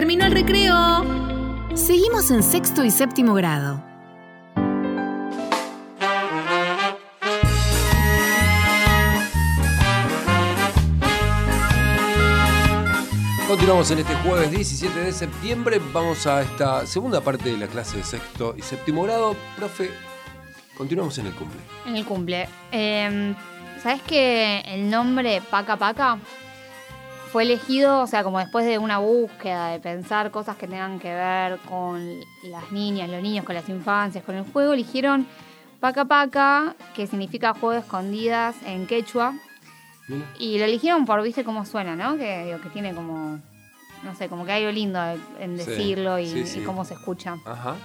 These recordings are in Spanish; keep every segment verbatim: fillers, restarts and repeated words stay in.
terminó el recreo. Seguimos en sexto y séptimo grado. Continuamos en este jueves diecisiete de septiembre. Vamos a esta segunda parte de la clase de sexto y séptimo grado. Profe, continuamos en el cumple. En el cumple. Eh, ¿Sabes que el nombre Paca Paca fue elegido, o sea, como después de una búsqueda, de pensar cosas que tengan que ver con las niñas, los niños, con las infancias, con el juego, eligieron Paca Paca, que significa juego de escondidas en quechua. Mira. Y lo eligieron por, viste cómo suena, ¿no? Que, digo, que tiene como, no sé, como que hay algo lindo en decirlo, sí, y, sí, sí. y cómo se escucha. Ajá.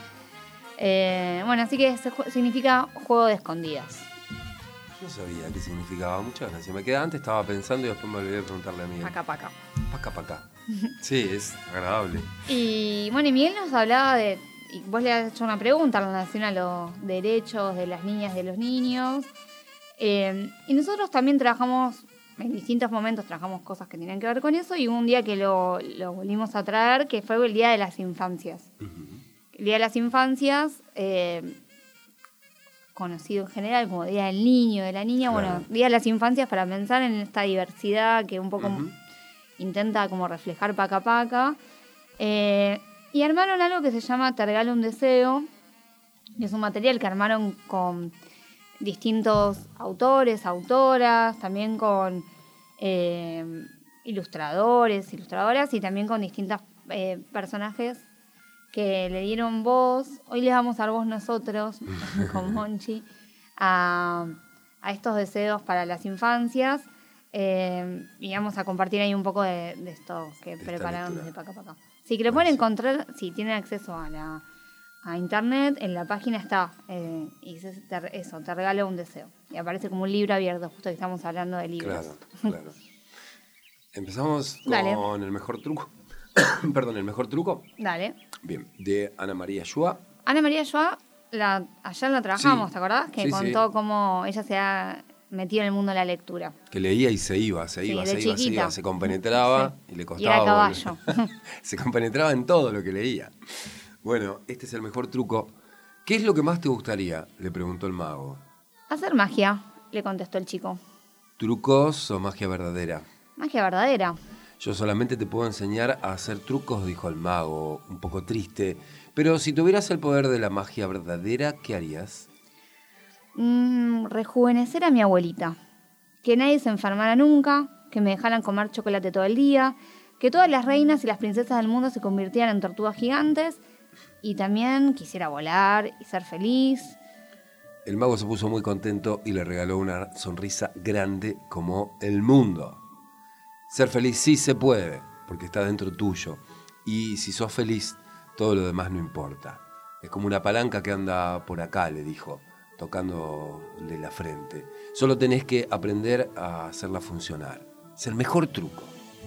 Eh, bueno, así que significa juego de escondidas. No sabía qué significaba. Muchas gracias. Me quedé antes, estaba pensando y después me olvidé de preguntarle a Miguel. Paca Paca. Paca Paca. Sí, es agradable. Y bueno, y Miguel nos hablaba de, y vos le has hecho una pregunta en relación a los derechos de las niñas y de los niños. Eh, y nosotros también trabajamos, en distintos momentos trabajamos cosas que tienen que ver con eso, y hubo un día que lo, lo volvimos a traer, que fue el Día de las Infancias. Uh-huh. El Día de las Infancias, eh, conocido en general como Día del Niño, de la Niña, claro. Bueno, Día de las Infancias para pensar en esta diversidad que un poco uh-huh. intenta como reflejar Paca Paca. Eh, y armaron algo que se llama Te regalo un deseo, que es un material que armaron con distintos autores, autoras, también con eh, ilustradores, ilustradoras, y también con distintos eh, personajes que le dieron voz. Hoy les vamos a dar voz nosotros, con Monchi, a, a estos deseos para las infancias, eh, y vamos a compartir ahí un poco de, de esto que Esta prepararon lectura. Desde Paca Paca. Sí, que lo pueden encontrar, si tienen acceso a la a internet, en la página está, eh, y eso te, eso, te regalo un deseo. Y aparece como un libro abierto, justo que estamos hablando de libros. Claro, claro. Empezamos con Dale. el mejor truco. Perdón, el mejor truco. Dale. Bien, de Ana María Shua. Ana María Shua, la, ayer la trabajamos, sí. ¿Te acordás? Que sí, contó sí. cómo ella se ha metido en el mundo de la lectura. Que leía y se iba, se iba, sí, se iba, chiquita. se iba, se compenetraba sí. y le costaba. Y era caballo. Se compenetraba en todo lo que leía. Bueno, este es el mejor truco. ¿Qué es lo que más te gustaría?, le preguntó el mago. Hacer magia, le contestó el chico. ¿Trucos o magia verdadera? Magia verdadera. Yo solamente te puedo enseñar a hacer trucos, dijo el mago, un poco triste. Pero si tuvieras el poder de la magia verdadera, ¿qué harías? Mm, rejuvenecer a mi abuelita. Que nadie se enfermara nunca, que me dejaran comer chocolate todo el día, que todas las reinas y las princesas del mundo se convirtieran en tortugas gigantes, y también quisiera volar y ser feliz. El mago se puso muy contento y le regaló una sonrisa grande como el mundo. Ser feliz sí se puede, porque está dentro tuyo. Y si sos feliz, todo lo demás no importa. Es como una palanca que anda por acá, le dijo, tocándole la frente. Solo tenés que aprender a hacerla funcionar. Es el mejor truco.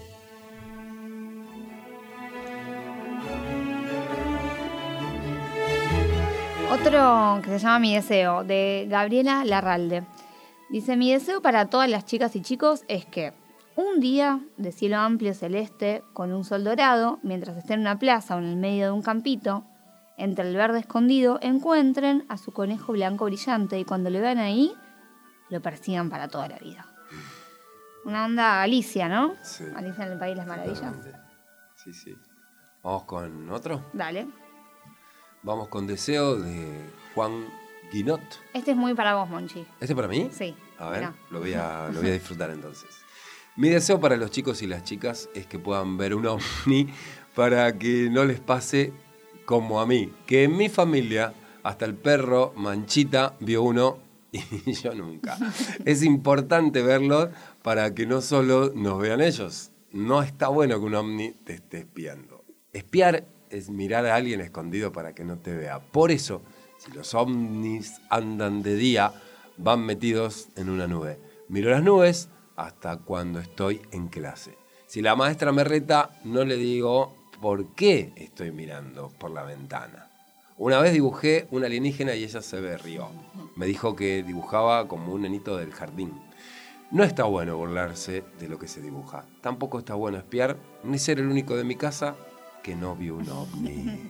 Otro que se llama Mi Deseo, de Gabriela Larralde. Dice, mi deseo para todas las chicas y chicos es que un día de cielo amplio celeste, con un sol dorado, mientras estén en una plaza o en el medio de un campito, entre el verde escondido, encuentren a su conejo blanco brillante y cuando lo vean ahí, lo persigan para toda la vida. Una onda Alicia, ¿no? Sí. Alicia en el País de las Maravillas. Sí, sí. ¿Vamos con otro? Dale. Vamos con Deseo de Juan Guinot. Este es muy para vos, Monchi. ¿Este para mí? Sí. A ver, Mirá. lo voy a, lo voy a disfrutar entonces. Mi deseo para los chicos y las chicas es que puedan ver un ovni para que no les pase como a mí. Que en mi familia, hasta el perro Manchita vio uno y yo nunca. Es importante verlo para que no solo nos vean ellos. No está bueno que un ovni te esté espiando. Espiar es mirar a alguien escondido para que no te vea. Por eso, si los ovnis andan de día, van metidos en una nube. Miro las nubes hasta cuando estoy en clase. Si la maestra me reta, no le digo por qué estoy mirando por la ventana. Una vez dibujé una alienígena y ella se rió. Me dijo que dibujaba como un nenito del jardín. No está bueno burlarse de lo que se dibuja. Tampoco está bueno espiar, ni ser el único de mi casa que no vio un ovni.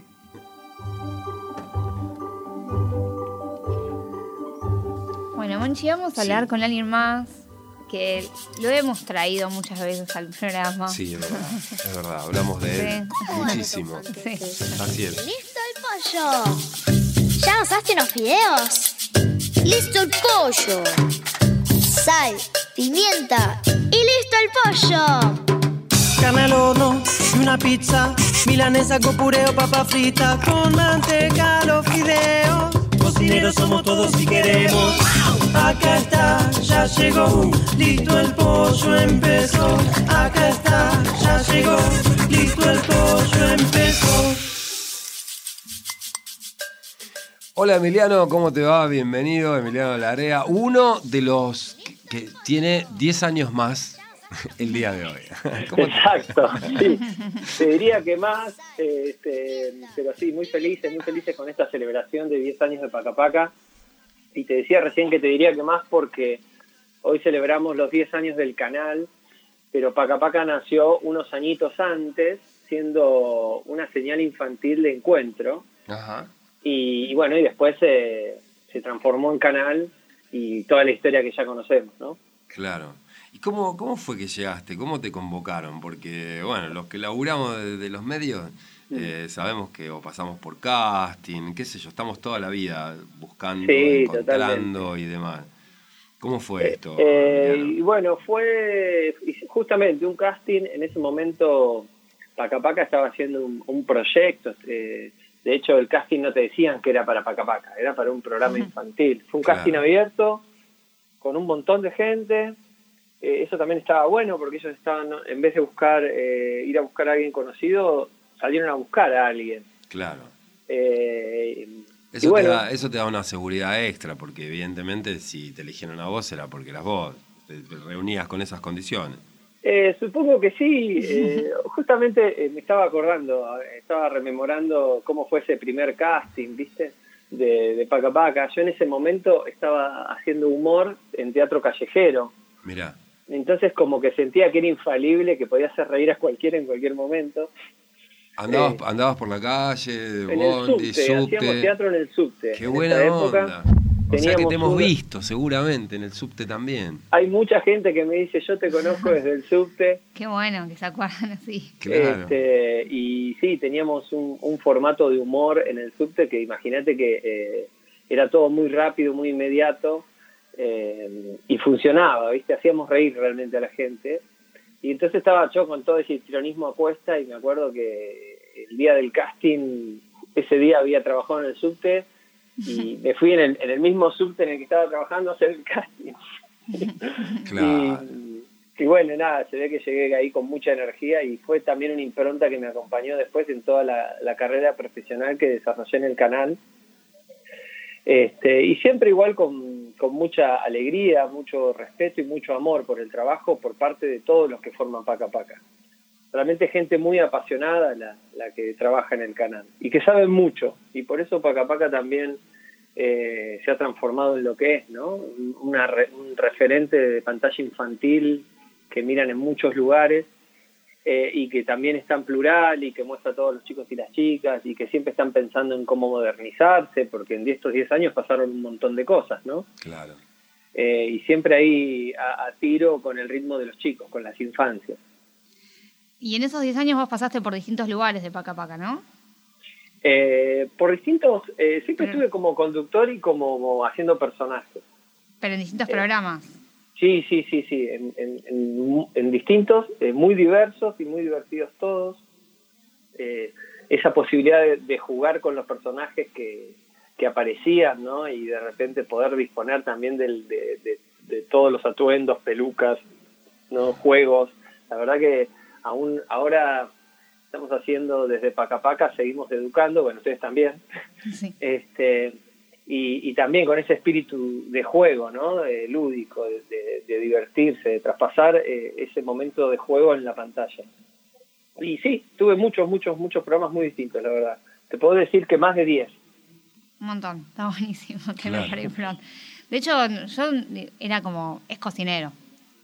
Bueno, Monchi, vamos a hablar sí. con alguien más que lo hemos traído muchas veces al programa. Sí, es verdad, es verdad. Hablamos de él sí. muchísimo. Sí. Así es. ¡Listo el pollo! ¿Ya asaste unos fideos? ¡Listo el pollo! Sal, pimienta y listo el pollo. Carne al horno y una pizza, milanesa con puré o papa frita, con manteca los fideos. Cocineros somos todos si queremos. Acá está, ya llegó, listo el pollo empezó. Acá está, ya llegó, listo el pollo empezó. Hola Emiliano, ¿cómo te va? Bienvenido, Emiliano Larrea, uno de los que tiene diez años más el día de hoy. Exacto, sí. Te diría que más, este, pero sí, muy felices, muy felices con esta celebración de diez años de Paca Paca. Y te decía recién que te diría que más porque hoy celebramos los diez años del canal, pero Paca Paca nació unos añitos antes, siendo una señal infantil de encuentro. Ajá. Y, y bueno, y después se, se transformó en canal y toda la historia que ya conocemos, ¿no? Claro. ¿Y cómo, cómo fue que llegaste? ¿Cómo te convocaron? Porque, bueno, los que laburamos de, de los medios eh, sabemos que o pasamos por casting, qué sé yo, estamos toda la vida buscando, sí, encontrando totalmente. Y demás. ¿Cómo fue esto? Eh, y bueno, fue justamente un casting. En ese momento Paca Paca estaba haciendo un, un proyecto. Eh, de hecho, el casting no te decían que era para Paca Paca, era para un programa infantil. Fue un claro. casting abierto, con un montón de gente. Eh, eso también estaba bueno porque ellos estaban, en vez de buscar eh, ir a buscar a alguien conocido, salieron a buscar a alguien. Claro. Eh, eso, bueno, te da, eso te da una seguridad extra, porque evidentemente si te eligieron a vos era porque eras vos, te, te reunías con esas condiciones. Eh, supongo que sí. Eh, justamente eh, me estaba acordando, estaba rememorando cómo fue ese primer casting, ¿viste? De, de Paca Paca. Yo en ese momento estaba haciendo humor en teatro callejero. Mirá. Entonces como que sentía que era infalible, que podía hacer reír a cualquiera en cualquier momento. Andabas, eh, andabas por la calle, en bondi, el subte, subte. Hacíamos teatro en el subte. Qué en buena esa onda. Época, o sea que te hemos un... visto seguramente en el subte también. Hay mucha gente que me dice, yo te conozco desde el subte. Qué bueno que se acuerdan así. Claro. Este, y sí, teníamos un, un formato de humor en el subte que imagínate que eh, era todo muy rápido, muy inmediato. Eh, y funcionaba, ¿viste? Hacíamos reír realmente a la gente. Y entonces estaba yo con todo ese histrionismo a cuesta y me acuerdo que el día del casting, ese día había trabajado en el subte y me fui en el, en el mismo subte en el que estaba trabajando a hacer el casting. Claro. Y, y bueno, nada, se ve que llegué ahí con mucha energía y fue también una impronta que me acompañó después en toda la, la carrera profesional que desarrollé en el canal. Este, y siempre igual con, con mucha alegría, mucho respeto y mucho amor por el trabajo por parte de todos los que forman Paca Paca. Realmente gente muy apasionada la, la que trabaja en el canal y que saben mucho, y por eso Paca Paca también eh, se ha transformado en lo que es, ¿no? Una re, un referente de pantalla infantil que miran en muchos lugares. Eh, y que también es tan plural y que muestra a todos los chicos y las chicas y que siempre están pensando en cómo modernizarse, porque en estos diez años pasaron un montón de cosas, ¿no? Claro. Eh, y siempre ahí a, a tiro con el ritmo de los chicos, con las infancias. Y en esos diez años vos pasaste por distintos lugares de Paca Paca, ¿no? Eh, por distintos, eh, siempre Pero... estuve como conductor y como, como haciendo personajes. Pero en distintos eh, programas. Sí, sí, sí, sí, en, en, en, en distintos, eh, muy diversos y muy divertidos todos. Eh, esa posibilidad de, de jugar con los personajes que, que aparecían, ¿no? Y de repente poder disponer también del, de, de, de todos los atuendos, pelucas, ¿no? Juegos. La verdad que aún ahora estamos haciendo desde Paca Paca, seguimos educando, bueno, ustedes también. Sí. Este... Y, y también con ese espíritu de juego, ¿no? De lúdico, de, de, de divertirse, de traspasar eh, ese momento de juego en la pantalla. Y sí, tuve muchos, muchos, muchos programas muy distintos, la verdad. Te puedo decir que más de diez. Un montón, está buenísimo. Que Claro. me pare pronto. De hecho, yo era como, es cocinero.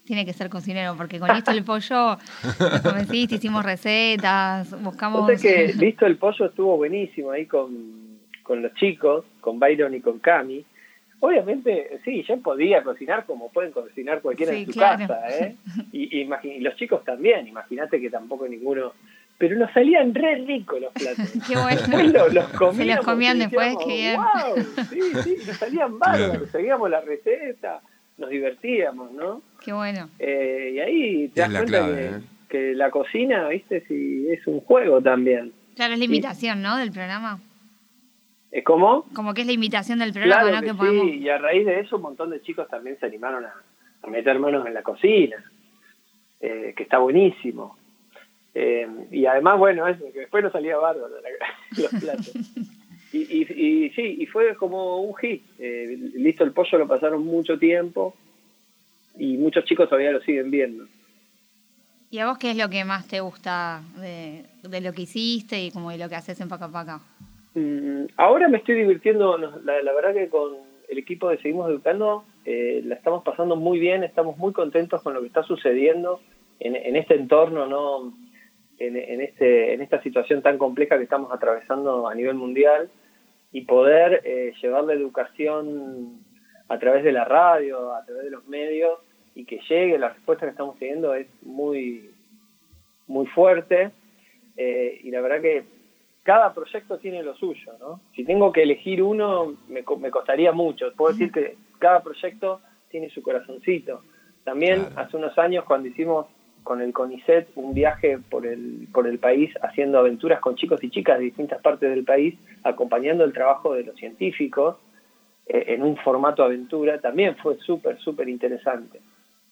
tiene que ser cocinero, porque con Listo el Pollo nos convenciste, hicimos recetas, buscamos... O sea que Listo el Pollo estuvo buenísimo ahí con, con los chicos, con Byron y con Cami. Obviamente, sí, yo podía cocinar como pueden cocinar cualquiera Sí, en su claro. casa, ¿eh? Y, y, imagi- y los chicos también, imagínate que tampoco ninguno... Pero nos salían re ricos los platos. Qué bueno. Después los, los Se comíamos los comían y después, decíamos, qué bien. ¡wow! Sí, sí, nos salían bárbaros, Claro. seguíamos la receta, nos divertíamos, ¿no? Qué bueno. Eh, y ahí te das Es la cuenta clave, que, ¿eh? que la cocina, viste, si es un juego también. Claro, es la imitación, ¿no? Del programa. ¿Es como? Como que es la imitación del programa, Claro ¿no? que Que sí, podemos... y a raíz de eso un montón de chicos también se animaron a, a meter manos en la cocina, eh, que está buenísimo. Eh, y además, bueno, eso, que después nos salía bárbaro la- los platos. Y, y, y sí, y fue como un hit. Eh, Listo el Pollo lo pasaron mucho tiempo y muchos chicos todavía lo siguen viendo. ¿Y a vos qué es lo que más te gusta de, de lo que hiciste y como de lo que haces en Paca Paca? Mm, ahora me estoy divirtiendo, no, la, la verdad que con el equipo de Seguimos Educando eh, la estamos pasando muy bien, estamos muy contentos con lo que está sucediendo en, en este entorno, ¿no? En, en, este, en esta situación tan compleja que estamos atravesando a nivel mundial, y poder eh, llevar la educación a través de la radio, a través de los medios, y que llegue, la respuesta que estamos teniendo es muy, muy fuerte, eh, y la verdad que cada proyecto tiene lo suyo, ¿no? Si tengo que elegir uno, me, co- me costaría mucho. Puedo decir que cada proyecto tiene su corazoncito. También Claro. hace unos años, cuando hicimos con el CONICET un viaje por el, por el país, haciendo aventuras con chicos y chicas de distintas partes del país, acompañando el trabajo de los científicos eh, en un formato aventura, también fue súper, súper interesante.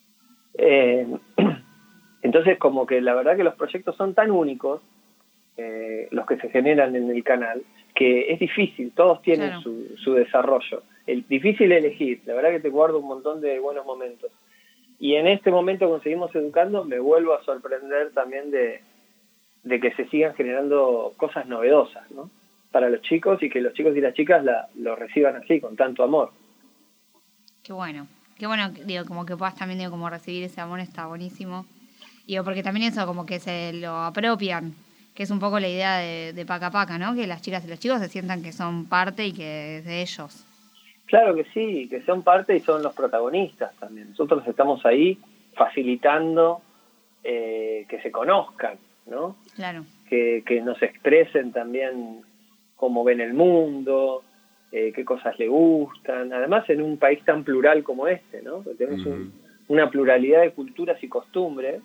Eh, entonces, como que la verdad que los proyectos son tan únicos, eh, los que se generan en el canal, que es difícil, todos tienen Claro. su, su desarrollo. El difícil elegir, la verdad que te guardo un montón de buenos momentos. Y en este momento que seguimos educando, me vuelvo a sorprender también de, de que se sigan generando cosas novedosas, ¿no? Para los chicos, y que los chicos y las chicas la, lo reciban así, con tanto amor. Qué bueno. Qué bueno, digo, como que puedas también, digo, como recibir ese amor está buenísimo. Digo, porque también eso como que se lo apropian, que es un poco la idea de, de Paca Paca, ¿no? Que las chicas y los chicos se sientan que son parte y que es de ellos. Claro que sí, que son parte y son los protagonistas también. Nosotros estamos ahí facilitando eh, que se conozcan, ¿no? Claro. Que, que nos expresen también cómo ven el mundo, eh, qué cosas le gustan. Además, en un país tan plural como este, ¿no? Que tenemos Ujú. un- una pluralidad de culturas y costumbres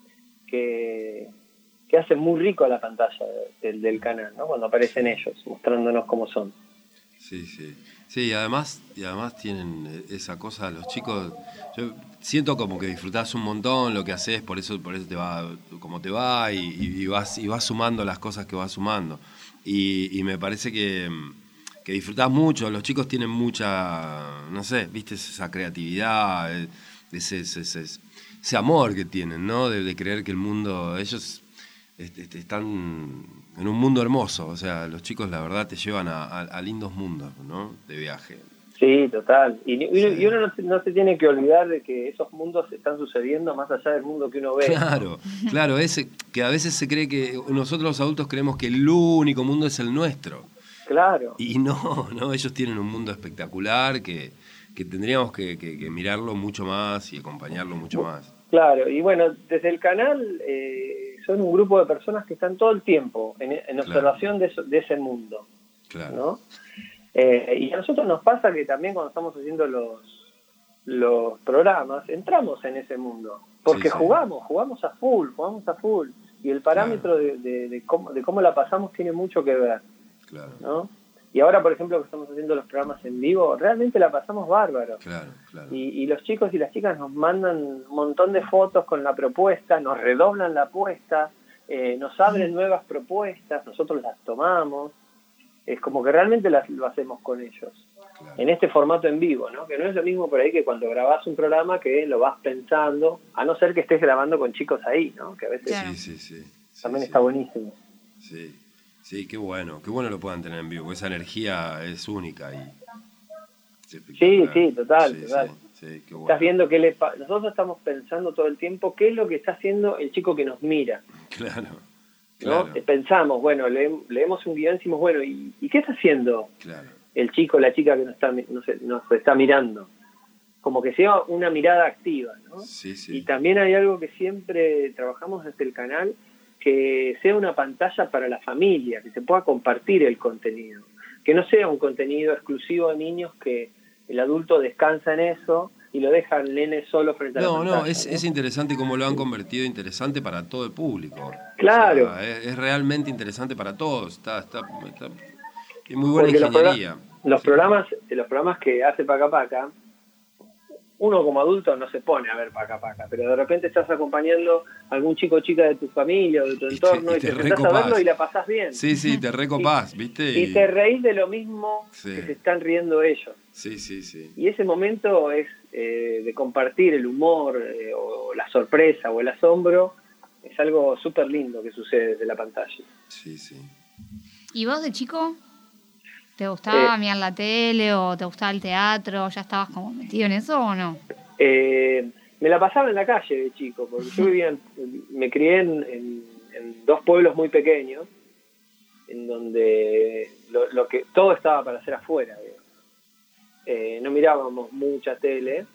que, que hacen muy rico a la pantalla de- del- del canal, ¿no? Cuando aparecen ellos, mostrándonos cómo son. Sí, sí. Sí, y además, y además tienen esa cosa, los chicos, yo siento como que disfrutás un montón lo que haces, por eso, por eso te va como te va, y, y vas, y vas sumando las cosas que vas sumando. Y, y me parece que, que disfrutás mucho, los chicos tienen mucha, no sé, viste, esa creatividad, ese, ese, ese, ese amor que tienen, ¿no? De, de creer que el mundo, ellos este, están en un mundo hermoso, o sea, los chicos la verdad te llevan a, a, a lindos mundos, ¿no? De viaje. Sí, total. Y, y- Sí. y uno no se, no se tiene que olvidar de que esos mundos están sucediendo más allá del mundo que uno ve. Claro, claro, ese que a veces se cree que nosotros los adultos creemos que el único mundo es el nuestro. Claro. Y no, no, ellos tienen un mundo espectacular que, que tendríamos que, que, que mirarlo mucho más y acompañarlo mucho más. Claro, y bueno, desde el canal eh, son un grupo de personas que están todo el tiempo en, en observación de, eso- de ese mundo, Claro. ¿no? Eh, y a nosotros nos pasa que también cuando estamos haciendo los, los programas, entramos en ese mundo, porque Sí, sí. jugamos, jugamos a full, jugamos a full, y el parámetro de, de, de cómo, de cómo la pasamos tiene mucho que ver, Claro, ¿no? Y ahora, por ejemplo, que estamos haciendo los programas en vivo, realmente la pasamos bárbaro. claro, claro. Y, y los chicos y las chicas nos mandan un montón de fotos con la propuesta, nos redoblan la apuesta, eh, nos abren nuevas propuestas, nosotros las tomamos. Es como que realmente las, lo hacemos con ellos. Claro. En este formato en vivo, ¿no? Que no es lo mismo por ahí que cuando grabás un programa que lo vas pensando, a no ser que estés grabando con chicos ahí, ¿no? Que a veces Claro. Sí, sí, sí. sí, también sí. está buenísimo. Sí, sí, qué bueno, qué bueno lo puedan tener en vivo, esa energía es única y es Sí, espectacular. sí, total, Sí, total. sí, Sí, qué bueno. Estás viendo qué le pa- nosotros estamos pensando todo el tiempo qué es lo que está haciendo el chico que nos mira. Claro, ¿No? claro. Eh, Pensamos, bueno, le- leemos un guión y decimos, bueno, ¿y, ¿y qué está haciendo Claro. el chico o la chica que nos está, mi- nos, nos está mirando? Como que sea una mirada activa, ¿no? Sí, sí. Y también hay algo que siempre trabajamos desde el canal, que sea una pantalla para la familia, que se pueda compartir el contenido. Que no sea un contenido exclusivo de niños que el adulto descansa en eso y lo deja al nene solo frente a la No, pantalla. no, es, ¿no? es interesante cómo lo han convertido interesante para todo el público. Claro. O sea, es, es realmente interesante para todos. Está, está, está es muy buena Porque los, ingeniería. progra- los Sí. programas los programas que hace Paca Paca, uno como adulto no se pone a ver Paca Paca, pero de repente estás acompañando a algún chico o chica de tu familia o de tu Y te- entorno y y te te, sentás a recopás. verlo y la pasás bien. Sí, sí, te recopás, ¿viste? Y te reís de lo mismo Sí. que se están riendo ellos. Sí, sí, sí. Y ese momento es eh, de compartir el humor eh, o la sorpresa o el asombro, es algo súper lindo que sucede desde la pantalla. Sí, sí. ¿Y vos de chico? ¿Te gustaba Eh. mirar la tele o te gustaba el teatro? ¿Ya estabas como metido en eso o no? Eh, me la pasaba en la calle de chico, porque yo vivía, en- me crié en, en- en dos pueblos muy pequeños, en donde lo, lo que todo estaba para hacer afuera. digamos. Eh, no mirábamos mucha tele,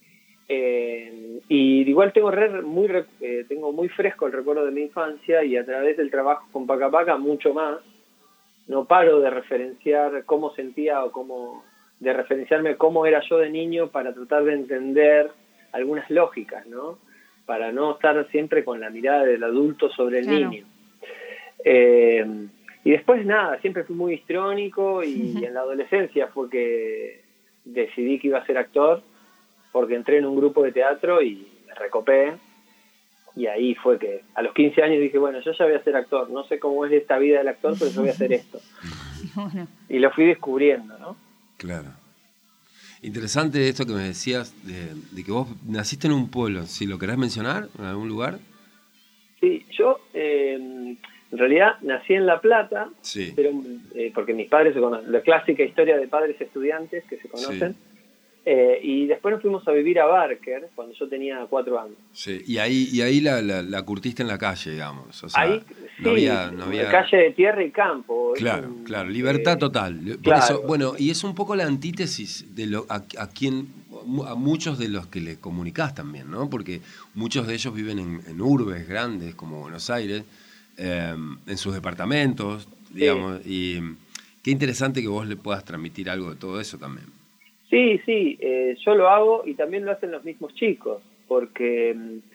eh, y igual tengo re- muy re- eh, tengo muy fresco el recuerdo de mi infancia y a través del trabajo con Paca Paca mucho más. No paro de referenciar cómo sentía o cómo de referenciarme cómo era yo de niño para tratar de entender algunas lógicas, ¿no? Para no estar siempre con la mirada del adulto sobre el Claro. niño. Eh, y después nada, siempre fui muy histrónico y en la adolescencia fue que decidí que iba a ser actor porque entré en un grupo de teatro y me recopé. Y ahí fue que a los quince años dije, bueno, yo ya voy a ser actor. No sé cómo es esta vida del actor, pero yo voy a hacer esto. Bueno, Y lo fui descubriendo, ¿no? Claro. Interesante esto que me decías de, de que vos naciste en un pueblo. Si lo querés mencionar, en algún lugar. Sí, yo eh, en realidad nací en La Plata, Sí. pero eh, porque mis padres se conocen, la clásica historia de padres estudiantes que se conocen. Sí. Eh, y después nos fuimos a vivir a Barker cuando yo tenía cuatro años. Sí. Y ahí, y ahí la, la, la curtiste en la calle, digamos. O sea, Ahí, sí, no había, no había... calle de tierra y campo. es Claro, un, claro, libertad eh, total. Por claro. eso, bueno, y es un poco la antítesis de lo a, a quien a muchos de los que le comunicás también, ¿no? Porque muchos de ellos viven en, en urbes grandes como Buenos Aires, eh, en sus departamentos, digamos, y qué interesante que vos le puedas transmitir algo de todo eso también. Sí, sí, eh, yo lo hago y también lo hacen los mismos chicos, porque,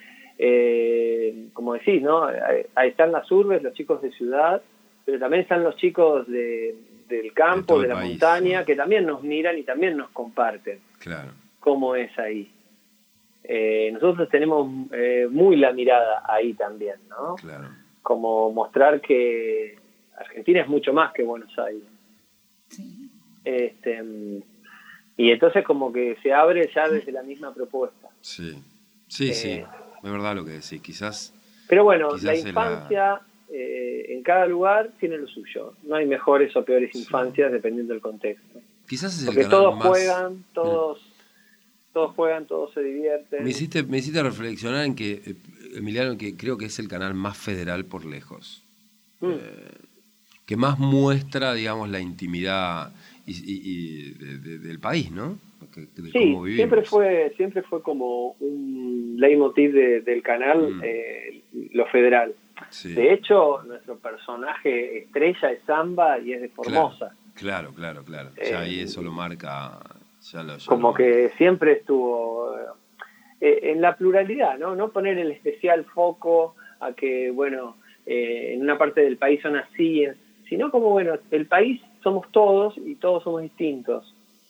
eh, como decís, ¿no? Ahí, ahí están las urbes, los chicos de ciudad, pero también están los chicos de, del campo, De todo de, el la país, montaña, ¿no? que también nos miran y también nos comparten Claro. cómo es ahí. Eh, nosotros tenemos eh, muy la mirada ahí también, ¿no? Claro. Como mostrar que Argentina es mucho más que Buenos Aires. sí. Este, y entonces como que se abre ya desde la misma propuesta. Sí, sí, Eh, sí, es verdad lo que decís, quizás... Pero bueno, Quizás la es la- infancia eh, en cada lugar tiene lo suyo. No hay mejores o peores Sí. infancias dependiendo del contexto. Quizás es el Porque canal todos más... juegan, todos, todos juegan, todos se divierten. Me hiciste, me hiciste reflexionar en que, eh, Emiliano, que creo que es el canal más federal por lejos. Mm. Eh, que más muestra, digamos, la intimidad y, y- y de- de- del país, ¿no? Que- de Sí, cómo vivimos. siempre fue, siempre fue como un leitmotiv de- del canal, Mm. eh, lo federal. Sí. De hecho, nuestro personaje estrella es Samba y es de Formosa. Claro, claro, claro. Ya ahí Eh, eso lo marca. Ya lo, ya Como lo- que siempre estuvo eh, en la pluralidad, ¿no? No poner el especial foco a que, bueno, eh, en una parte del país son así, en- sino como, bueno, el país somos todos y todos somos distintos.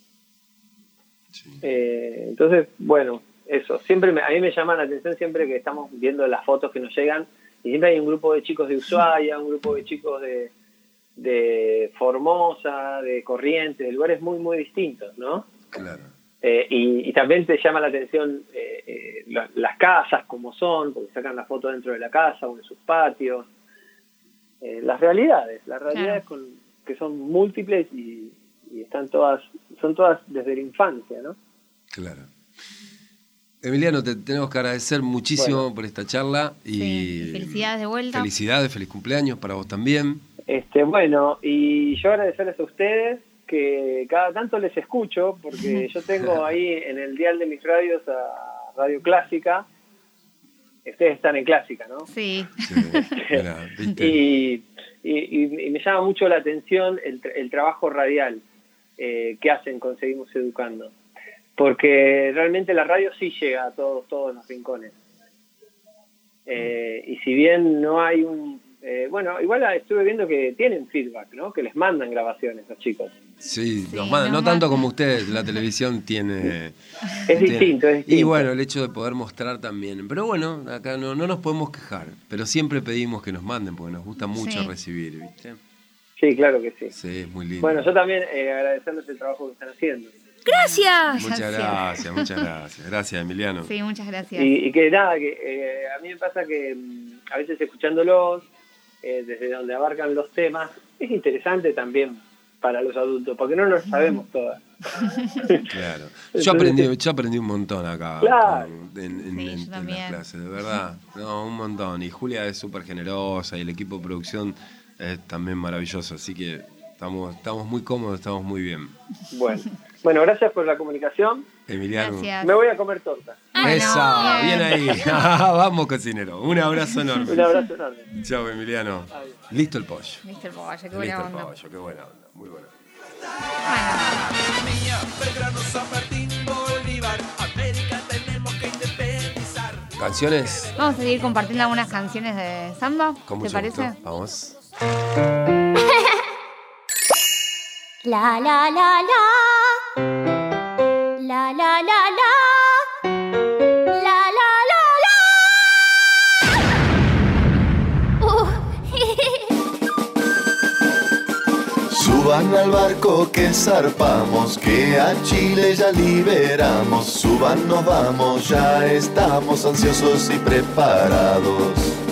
Sí. Eh, entonces, bueno, eso. Siempre me- a mí me llama la atención siempre que estamos viendo las fotos que nos llegan y siempre hay un grupo de chicos de Ushuaia, un grupo de chicos de, de Formosa, de Corrientes, de lugares muy, muy distintos, ¿no? Claro. Eh, y, y también te llama la atención eh, eh, la- las casas como son, porque sacan la foto dentro de la casa o en sus patios. Eh, las realidades, las realidades Claro. con, que son múltiples y, y están todas, son todas desde la infancia, ¿no? Claro. Emiliano, te tenemos que agradecer muchísimo Bueno. por esta charla y, Sí, y felicidades de vuelta. Felicidades, feliz cumpleaños para vos también. Este, bueno, y yo agradecerles a ustedes que cada tanto les escucho, porque yo tengo ahí en el dial de mis radios a Radio Clásica. Ustedes están en Clásica, ¿no? Sí. Sí, mirá, ¿viste? Y, y, y me llama mucho la atención el, el trabajo radial eh, que hacen con Seguimos Educando. Porque realmente la radio sí llega a todos, todos los rincones. Eh, y si bien no hay un... Eh, bueno, igual estuve viendo que tienen feedback, ¿no? Que les mandan grabaciones los chicos. Sí, Sí, nos mandan, no nos tanto mandan. como ustedes, la televisión tiene... Es tiene- distinto, es distinto. Y bueno, el hecho de poder mostrar también. Pero bueno, acá no, no nos podemos quejar, pero siempre pedimos que nos manden, porque nos gusta mucho Sí. recibir, ¿viste? Sí, claro que sí. Sí, es muy lindo. Bueno, yo también eh, agradecerles el trabajo que están haciendo. ¡Gracias! Muchas Gracias. gracias, muchas gracias. Gracias, Emiliano. Sí, muchas gracias. Y, y que nada, que eh, a mí me pasa que mm, a veces escuchándolos, eh, desde donde abarcan los temas, es interesante también para los adultos, porque no lo sabemos todas. Claro. Yo aprendí, yo aprendí un montón acá Claro. con- en, en- Sí, en- yo en también. las clases, de verdad. No, un montón. Y Julia es súper generosa y el equipo de producción es también maravilloso. Así que estamos, estamos muy cómodos, estamos muy bien. Bueno, bueno, gracias por la comunicación. Emiliano. Gracias. Me voy a comer torta. Esa, Bueno, bien bien. ahí. Vamos, cocinero. Un abrazo enorme. Un abrazo enorme. Chao, Emiliano. Adiós. Listo el pollo. Viste el pollo, qué Listo buena el onda. pollo, qué buena onda. Muy buena. ¿Canciones? Vamos a seguir compartiendo algunas canciones de samba, Con ¿te mucho parece? gusto. Vamos. La la la la. La la la la. La la la la. Uh. Suban al barco que zarpamos, que a Chile ya liberamos. Suban, nos vamos, ya estamos ansiosos y preparados.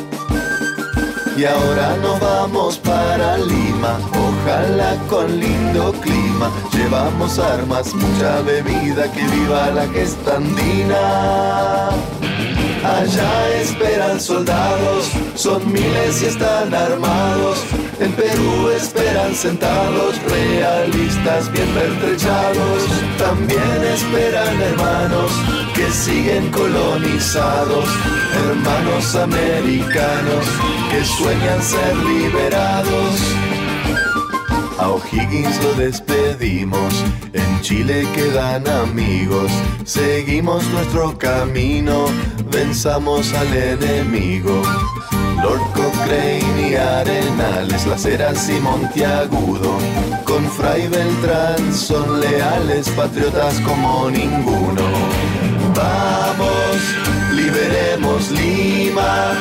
Y ahora nos vamos para Lima, ojalá con lindo clima. Llevamos armas, mucha bebida, que viva la gesta andina. Allá esperan soldados, son miles y están armados. En Perú esperan sentados, realistas bien pertrechados. También esperan hermanos que siguen colonizados, hermanos americanos que sueñan ser liberados. A O'Higgins lo despedimos, en Chile quedan amigos. Seguimos nuestro camino, venzamos al enemigo. Lord Cochrane y Arenales, Las Heras y Monteagudo, con Fray Beltrán son leales, patriotas como ninguno. Vamos, liberemos Lima,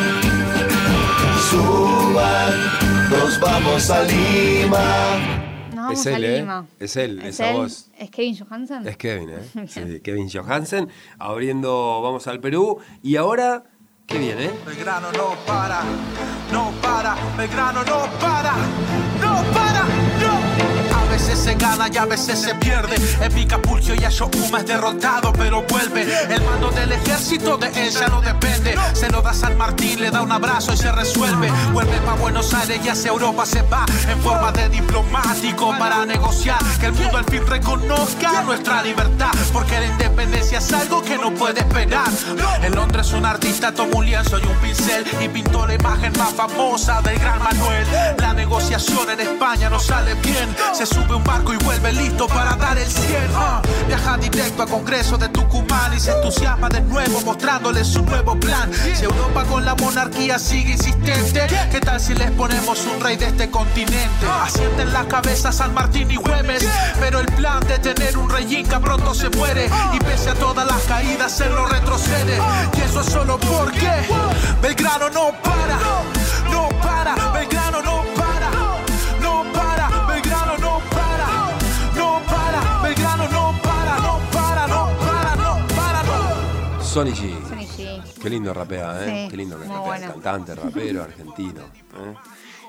suban, nos vamos a Lima. Nos vamos Es él, a ¿eh? Lima. Es él, ¿Es esa él? voz. ¿Es Kevin Johansen? Es Kevin, ¿eh? Sí, Kevin Johansen, abriendo Vamos al Perú. Y ahora, ¿qué viene? Belgrano no para, no para, Belgrano no para, no para, no. A veces se gana y a veces se pierde. En Vicapulcio y Ashokuma es derrotado, pero vuelve. El mando del ejército de él ya no depende. Se lo da a San Martín, le da un abrazo y se resuelve. Vuelve pa' Buenos Aires y hacia Europa se va en forma de diplomático para negociar que el mundo al fin reconozca nuestra libertad, porque la independencia es algo que no puede esperar. En Londres un artista tomó un lienzo y un pincel y pintó la imagen más famosa del gran Manuel. La negociación en España no sale bien, se sube un barco y vuelve listo para dar el cien. Uh, viaja directo al Congreso de Tucumán y se entusiasma de nuevo mostrándoles su nuevo plan. Si Europa con la monarquía sigue insistente, ¿qué tal si les ponemos un rey de este continente? Asienten la cabeza San Martín y Güemes, pero el plan de tener un rey inca pronto se muere, y pese a todas las caídas él no retrocede. Y eso es solo porque Belgrano no para, no para, Belgrano no para, no para, Belgrano no para, no para, Belgrano no para, no para, no para, no para, no. Sonny G. Sonny G. Qué lindo rapea, ¿eh? Sí, Qué lindo que muy rapea. bueno. Cantante, rapero, argentino. ¿eh?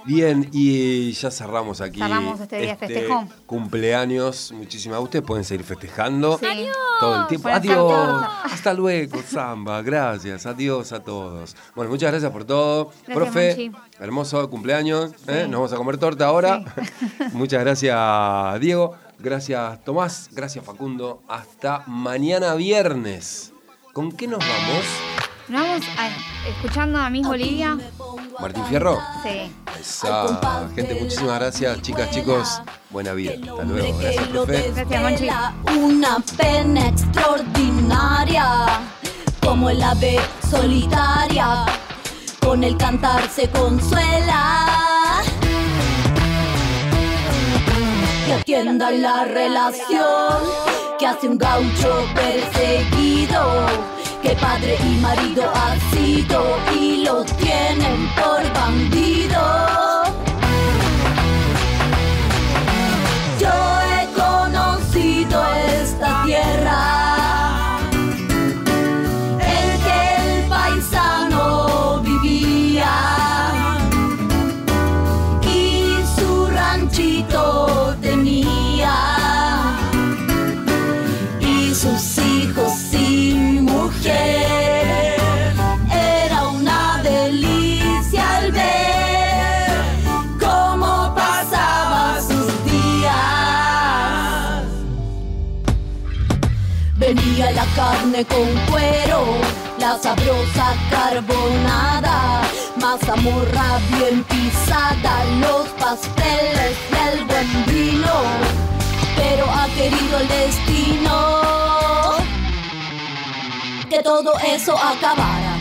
Bien, y ya cerramos aquí. Cerramos este día festejón. Cumpleaños. Muchísimas. Ustedes pueden seguir festejando Sí. Adiós. todo el tiempo. Buenas Adiós. tardes. Hasta luego, Samba. Gracias. Adiós a todos. Bueno, muchas gracias por todo. Gracias, Profe, Monchi. hermoso cumpleaños. ¿eh? Sí. Nos vamos a comer torta ahora. Muchas gracias, Diego. Gracias, Tomás. Gracias, Facundo. Hasta mañana viernes. ¿Con qué nos vamos? Nos vamos a, escuchando a Miss Bolivia. ¿Martín Fierro? Sí. Esa gente, muchísimas gracias, chicas, chicos. Buena vida. Hasta luego. Gracias, profe. Gracias, Monchi. Una pena extraordinaria, como el ave solitaria, con el cantar se consuela. Que atiendan la relación que hace un gaucho perseguido, que padre y marido ha sido y lo tienen por bandido. Yo he conocido esta tierra en que el paisano vivía y su ranchito tenía y sus hijos sin mujer. Era una delicia al ver cómo pasaba sus días. Venía la carne con cuero, la sabrosa carbonada, mazamorra bien pisada, los pasteles y el buen vino. Pero ha querido el destino que todo eso acabara.